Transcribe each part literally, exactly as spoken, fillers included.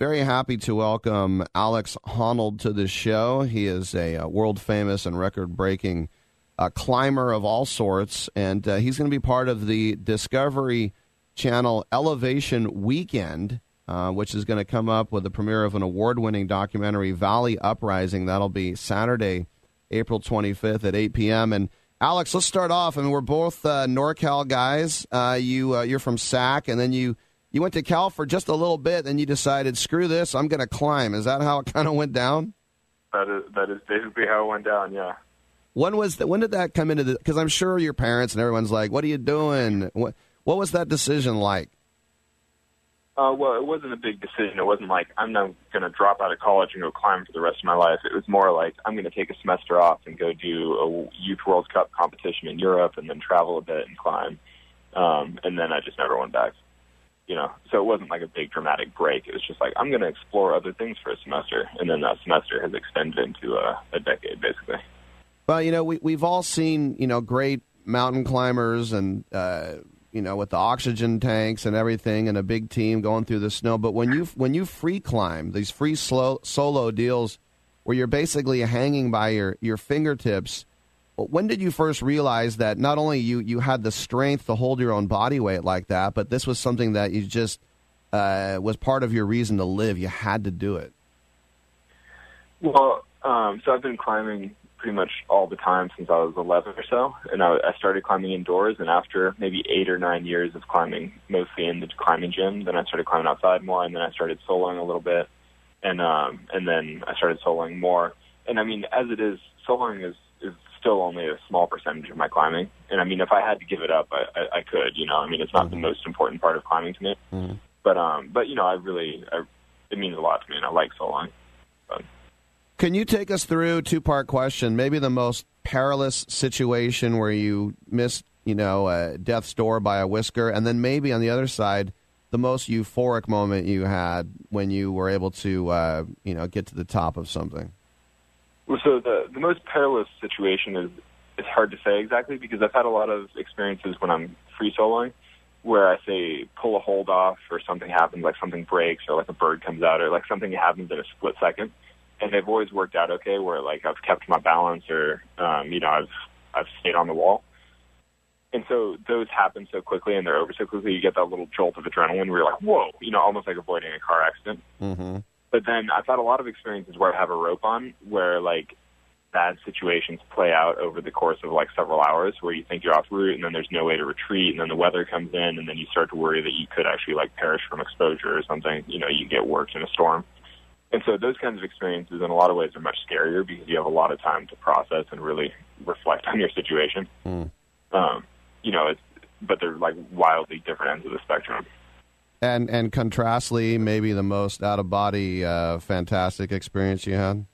very happy to welcome Alex Honnold to the show. He is a, a world-famous and record-breaking uh, climber of all sorts, and uh, he's going to be part of the Discovery Channel Elevation Weekend, uh, which is going to come up with the premiere of an award-winning documentary, Valley Uprising. That'll be Saturday, April twenty-fifth at eight p.m., and Alex, let's start off. I mean, we're both uh, NorCal guys. Uh, you, uh, you're from Sac, and then you, you went to Cal for just a little bit, and you decided, screw this, I'm going to climb. Is that how it kind of went down? That is that is basically how it went down, yeah. When was the, when did that come into the – because I'm sure your parents and everyone's like, what are you doing? What, what was that decision like? Uh, well, it wasn't a big decision. It wasn't like I'm not going to drop out of college and go climb for the rest of my life. It was more like I'm going to take a semester off and go do a Youth World Cup competition in Europe and then travel a bit and climb. Um, and then I just never went back, you know. So it wasn't like a big dramatic break. It was just like I'm going to explore other things for a semester. And then that semester has extended into a, a decade, basically. Well, you know, we, we've all seen, you know, great mountain climbers and uh you know, with the oxygen tanks and everything and a big team going through the snow. But when you when you free climb, these free slow, solo deals where you're basically hanging by your, your fingertips, when did you first realize that not only you, you had the strength to hold your own body weight like that, but this was something that you just uh, was part of your reason to live? You had to do it. Well, um, so I've been climbing pretty much all the time since I was eleven or so, and I, I started climbing indoors, and after maybe eight or nine years of climbing mostly in the climbing gym, then I started climbing outside more, and then I started soloing a little bit, and um, and then I started soloing more. And I mean, as it is, soloing is, is still only a small percentage of my climbing, and I mean, if I had to give it up, I, I, I could, you know, I mean, it's not mm-hmm. the most important part of climbing to me, mm-hmm. but um, but you know, I really, I, it means a lot to me, and I like soloing. But. Can you take us through a two-part question, maybe the most perilous situation where you missed, you know, uh, death's door by a whisker, and then maybe on the other side, the most euphoric moment you had when you were able to, uh, you know, get to the top of something? Well, so the, the most perilous situation is it's hard to say exactly because I've had a lot of experiences when I'm free soloing where I say pull a hold off or something happens, like something breaks or like a bird comes out or like something happens in a split second. And they've always worked out okay, where like I've kept my balance, or um, you know, I've I've stayed on the wall. And so those happen so quickly, and they're over so quickly. You get that little jolt of adrenaline where you're like, whoa, you know, almost like avoiding a car accident. Mm-hmm. But then I've had a lot of experiences where I have a rope on, where like bad situations play out over the course of like several hours, where you think you're off route, and then there's no way to retreat, and then the weather comes in, and then you start to worry that you could actually like perish from exposure or something. You know, you get worked in a storm. And so those kinds of experiences in a lot of ways are much scarier because you have a lot of time to process and really reflect on your situation. Mm. Um, you know, it's, but they're like wildly different ends of the spectrum. And and contrastly, maybe the most out-of-body uh, fantastic experience you had?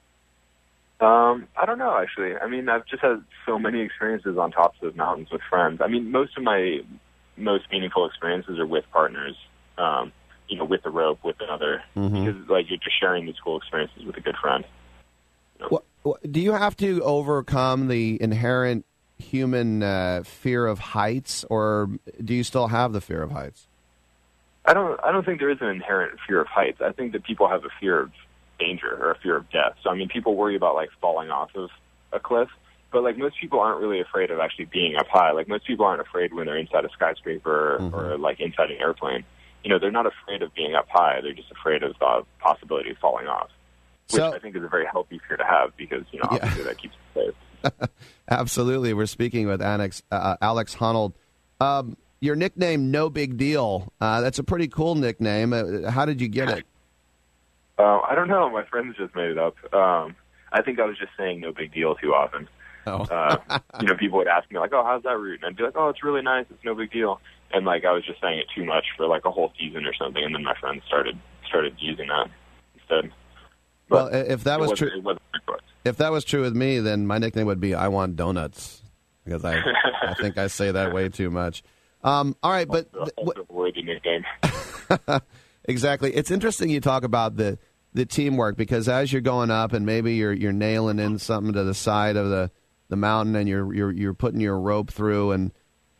Um, I don't know, actually. I mean, I've just had so many experiences on tops of mountains with friends. I mean, most of my most meaningful experiences are with partners. Um you know, with the rope, with another, mm-hmm. because, like, you're just sharing these cool experiences with a good friend. You know? Well, do you have to overcome the inherent human uh, fear of heights, or do you still have the fear of heights? I don't I don't think there is an inherent fear of heights. I think that people have a fear of danger or a fear of death. So, I mean, people worry about, like, falling off of a cliff, but, like, most people aren't really afraid of actually being up high. Like, most people aren't afraid when they're inside a skyscraper mm-hmm. or, like, inside an airplane. You know, they're not afraid of being up high. They're just afraid of the possibility of falling off, which so, I think is a very healthy fear to have because, you know, obviously yeah. that keeps you safe. Absolutely. We're speaking with Alex, uh, Alex Honnold. Um, your nickname, No Big Deal, uh, that's a pretty cool nickname. Uh, how did you get it? Uh, I don't know. My friends just made it up. Um, I think I was just saying no big deal too often. Oh. uh, you know, people would ask me, like, oh, how's that route? And I'd be like, oh, it's really nice. It's no big deal. And, like, I was just saying it too much for, like, a whole season or something, and then my friends started started using that instead. But well, if that was true, if that was true with me, then my nickname would be I Want Donuts, because I I think I say that way too much. Um, all right, but also, also a worthy nickname. Exactly. It's interesting you talk about the the teamwork, because as you're going up and maybe you're you're nailing in something to the side of the, the mountain and you're you're you're putting your rope through, and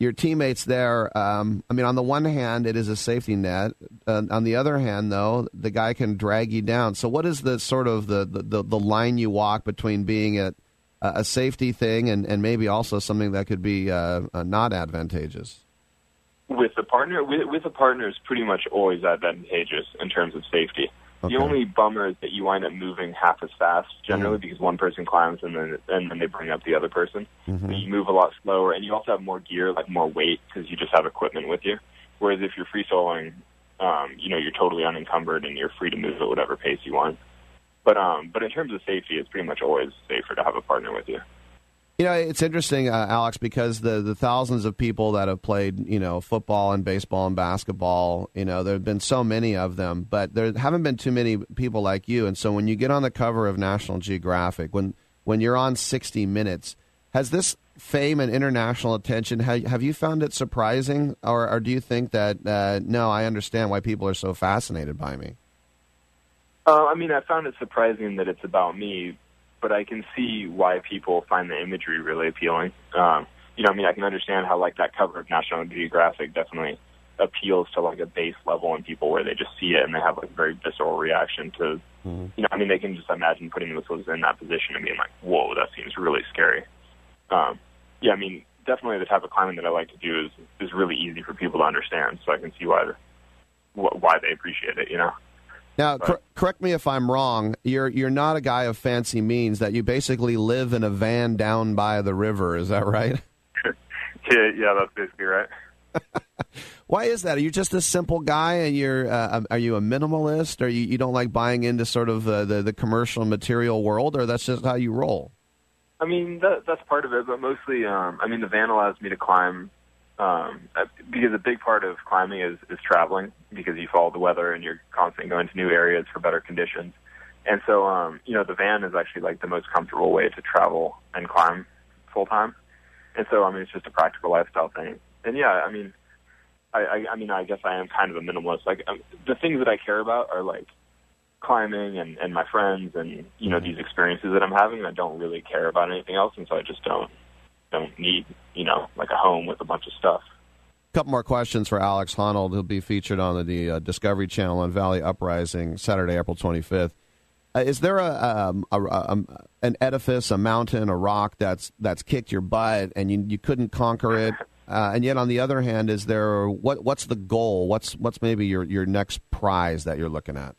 your teammates there, um, I mean, on the one hand, it is a safety net. Uh, on the other hand, though, the guy can drag you down. So what is the sort of the, the, the line you walk between being a, a safety thing and, and maybe also something that could be uh, uh, not advantageous? With a partner, with, with a partner is pretty much always advantageous in terms of safety. Okay. The only bummer is that you wind up moving half as fast generally mm-hmm. because one person climbs and then and then they bring up the other person. Mm-hmm. So you move a lot slower, and you also have more gear, like more weight, because you just have equipment with you. Whereas if you're free soloing, um, you know, you're totally unencumbered and you're free to move at whatever pace you want. But um, but in terms of safety, it's pretty much always safer to have a partner with you. You know, it's interesting, uh, Alex, because the, the thousands of people that have played, you know, football and baseball and basketball, you know, there have been so many of them, but there haven't been too many people like you. And so when you get on the cover of National Geographic, when when you're on sixty minutes, has this fame and international attention, have, have you found it surprising? Or, or do you think that, uh, no, I understand why people are so fascinated by me? Uh, I mean, I found it surprising that it's about me, but I can see why people find the imagery really appealing. Um, you know, I mean, I can understand how, like, that cover of National Geographic definitely appeals to, like, a base level in people where they just see it and they have, like, a very visceral reaction to, mm-hmm. you know, I mean, they can just imagine putting themselves in that position and being like, whoa, that seems really scary. Um, yeah, I mean, definitely the type of climbing that I like to do is, is really easy for people to understand, so I can see why, why they appreciate it, you know? Now, cor- correct me if I'm wrong. You're you're not a guy of fancy means. That you basically live in a van down by the river. Is that right? yeah, yeah, that's basically right. Why is that? Are you just a simple guy, and you're uh, are you a minimalist, or you, you don't like buying into sort of uh, the the commercial material world, or that's just how you roll? I mean, that, that's part of it, but mostly, um, I mean, the van allows me to climb. Um, because a big part of climbing is, is traveling, because you follow the weather and you're constantly going to new areas for better conditions. And so, um, you know, the van is actually like the most comfortable way to travel and climb full time. And so, I mean, it's just a practical lifestyle thing. And yeah, I mean, I, I, I mean, I guess I am kind of a minimalist. Like, um, the things that I care about are like climbing and, and my friends and, you know, these experiences that I'm having. I don't really care about anything else, and so I just don't. don't need, you know, like a home with a bunch of stuff. A couple more questions for Alex Honnold, who'll be featured on the, the uh, Discovery Channel on Valley Uprising Saturday, April twenty-fifth. Uh, is there a, um, a, a an edifice, a mountain, a rock that's that's kicked your butt and you you couldn't conquer it? Uh, and yet, on the other hand, is there what what's the goal? What's what's maybe your, your next prize that you're looking at?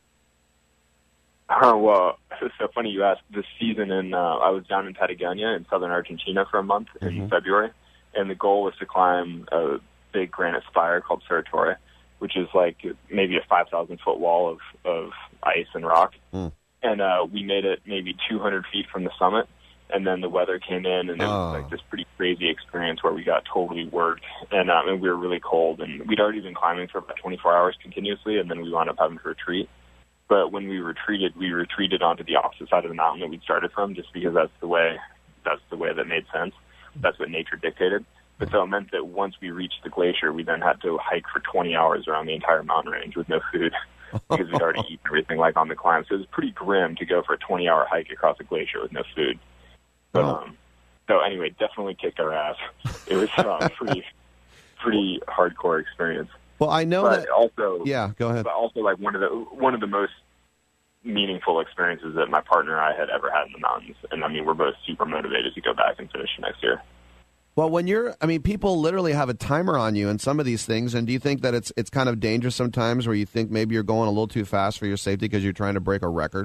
Oh, well, it's so funny you asked. This season, in uh, I was down in Patagonia in southern Argentina for a month in mm-hmm. February, and the goal was to climb a big granite spire called Cerro Torre, which is like maybe a five thousand foot wall of, of ice and rock. Mm. And uh, we made it maybe two hundred feet from the summit, and then the weather came in, and it oh. was like this pretty crazy experience where we got totally worked, and, um, and we were really cold, and we'd already been climbing for about twenty-four hours continuously, and then we wound up having to retreat. But when we retreated, we retreated onto the opposite side of the mountain that we'd started from, just because that's the way that's the way that made sense. That's what nature dictated. But so it meant that once we reached the glacier, we then had to hike for twenty hours around the entire mountain range with no food because we'd already eaten everything like on the climb. So it was pretty grim to go for a twenty hour hike across a glacier with no food. But um, so anyway, definitely kicked our ass. It was a pretty pretty hardcore experience. Well, I know but that. Also, yeah, go ahead. But also, like one of the one of the most meaningful experiences that my partner and I had ever had in the mountains, and I mean, we're both super motivated to go back and finish next year. Well, when you're, I mean, people literally have a timer on you in some of these things, and do you think that it's it's kind of dangerous sometimes, where you think maybe you're going a little too fast for your safety because you're trying to break a record?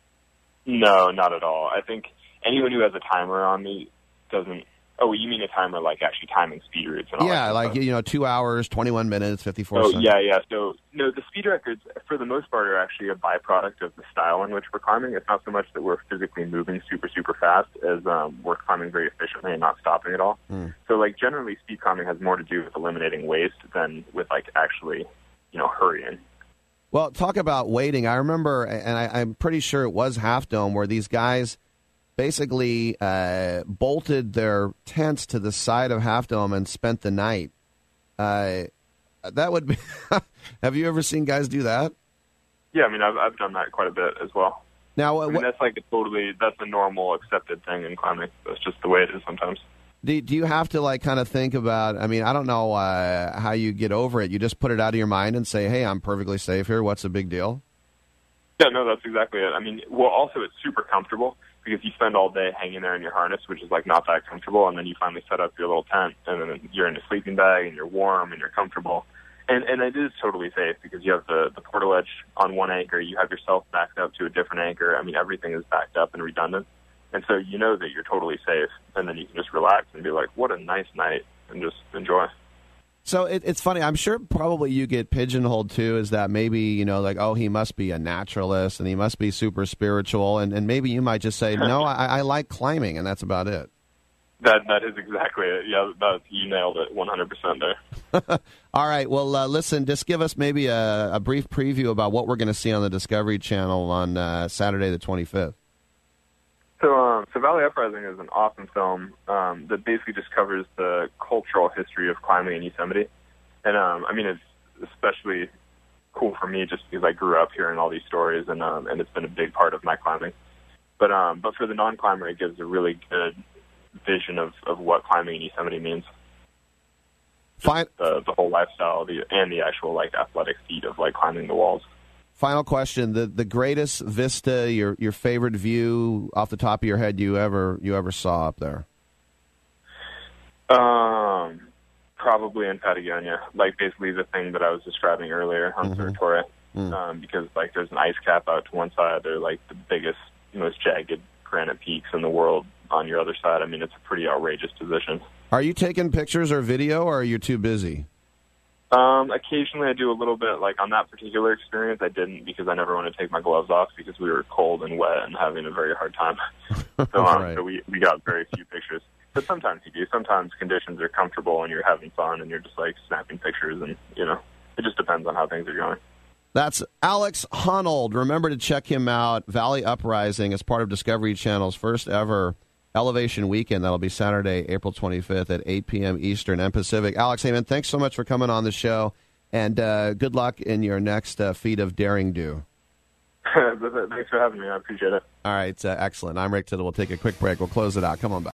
No, not at all. I think anyone who has a timer on me doesn't. Oh, you mean a timer like actually timing speed routes and all yeah, that like, stuff? you know, two hours, twenty-one minutes, fifty-four Oh, seconds. yeah, yeah. So, no, the speed records, for the most part, are actually a byproduct of the style in which we're climbing. It's not so much that we're physically moving super, super fast as um, we're climbing very efficiently and not stopping at all. Mm. So, like, generally, speed climbing has more to do with eliminating waste than with, like, actually, you know, hurrying. Well, talk about waiting. I remember, and I, I'm pretty sure it was Half Dome, where these guys basically uh, bolted their tents to the side of Half Dome and spent the night. Uh, that would be. Have you ever seen guys do that? Yeah, I mean, I've I've done that quite a bit as well. Now, I mean, what, that's like a totally that's a normal accepted thing in climbing. That's just the way it is sometimes. Do, do you have to, like, kind of think about, I mean, I don't know uh, how you get over it. You just put it out of your mind and say, hey, I'm perfectly safe here. What's the big deal? Yeah, no, that's exactly it. I mean, well, also it's super comfortable because you spend all day hanging there in your harness, which is, like, not that comfortable, and then you finally set up your little tent, and then you're in a sleeping bag, and you're warm, and you're comfortable. And and it is totally safe because you have the, the portaledge on one anchor. You have yourself backed up to a different anchor. I mean, everything is backed up and redundant. And so you know that you're totally safe, and then you can just relax and be like, what a nice night, and just enjoy. So it, it's funny. I'm sure probably you get pigeonholed, too, is that maybe, you know, like, oh, he must be a naturalist, and he must be super spiritual, and, and maybe you might just say, no, I, I like climbing, and that's about it. That That is exactly it. Yeah, that, you nailed it one hundred percent there. All right. Well, uh, listen, just give us maybe a, a brief preview about what we're going to see on the Discovery Channel on uh, Saturday the twenty-fifth. So, um, so Valley Uprising is an awesome film um, that basically just covers the cultural history of climbing in Yosemite. And, um, I mean, it's especially cool for me just because I grew up hearing all these stories, and um, and it's been a big part of my climbing. But um, but for the non-climber, it gives a really good vision of, of what climbing in Yosemite means. Fine. The, the whole lifestyle the, and the actual, like, athletic feat of, like, climbing the walls. Final question: the the greatest vista, your your favorite view off the top of your head you ever you ever saw up there? Um, probably in Patagonia, like basically the thing that I was describing earlier on Mm-hmm. Cerro Torre, Mm. um, because like there's an ice cap out to one side, they're like the biggest, most jagged granite peaks in the world on your other side. I mean, it's a pretty outrageous position. Are you taking pictures or video, or are you too busy? Um, occasionally I do a little bit. Like on that particular experience, I didn't because I never wanted to take my gloves off because we were cold and wet and having a very hard time. so, um, Right. so we, we got very few pictures. But sometimes you do. Sometimes conditions are comfortable and you're having fun and you're just like snapping pictures, and you know, it just depends on how things are going. That's Alex Honnold. Remember to check him out. Valley Uprising is part of Discovery Channel's first ever Elevation Weekend. That'll be Saturday, April twenty-fifth at eight p.m. Eastern and Pacific. Alex, hey, man, thanks so much for coming on the show, and uh, good luck in your next uh, feat of daring do. Thanks for having me. I appreciate it. All right, uh, excellent. I'm Rick Tittle. We'll take a quick break. We'll close it out. Come on back.